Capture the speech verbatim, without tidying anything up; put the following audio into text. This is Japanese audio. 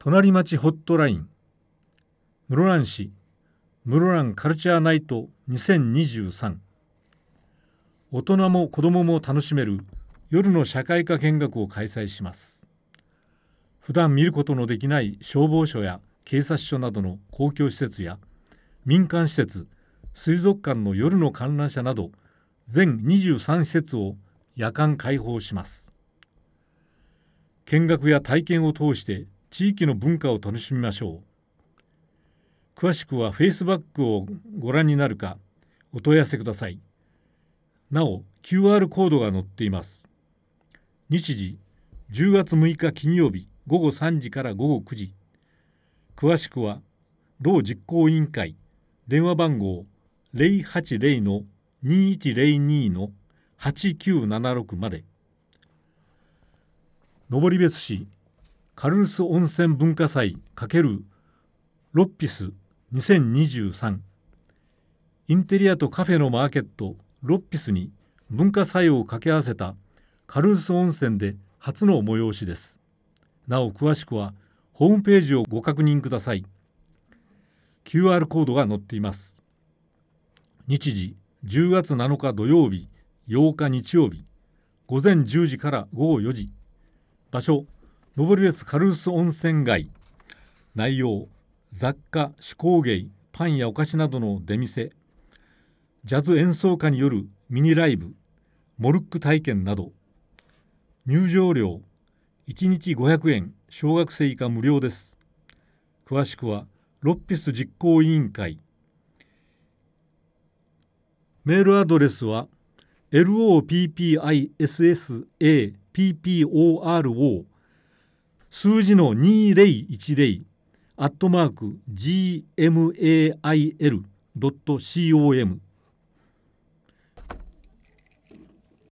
隣町ホットライン室蘭市室蘭カルチャーナイトにせんにじゅうさん。大人も子どもも楽しめる夜の社会科見学を開催します。普段見ることのできない消防署や警察署などの公共施設や民間施設、水族館の夜の観覧車など全にじゅうさん施設を夜間開放します。見学や体験を通して地域の文化を楽しみましょう。詳しくは フェイスブック をご覧になるかお問い合わせください。なお キューアール コードが載っています。日時じゅうがつむいか金曜日ごごさんじからごごくじ。詳しくは同実行委員会電話番号 ゼロはちゼロ にいちゼロに はちきゅうななろく まで。登別市カルルス温泉文化祭×ロッピスにせんにじゅうさん。インテリアとカフェのマーケットロッピスに文化祭を掛け合わせたカルルス温泉で初の催しです。なお詳しくはホームページをご確認ください。キューアール コードが載っています。日時じゅうがつなのか土曜日、ようか日曜日、午前じゅうじからごごよじ。場所登別カルルス温泉街。内容雑貨、手工芸、パンやお菓子などの出店、ジャズ演奏家によるミニライブ、モルック体験など。入場料いちにちごひゃくえん、小学生以下無料です。詳しくはロッピス実行委員会。メールアドレスは ロッピス数字のにせんじゅうアットマーク ジーエムエーアイエルドットコム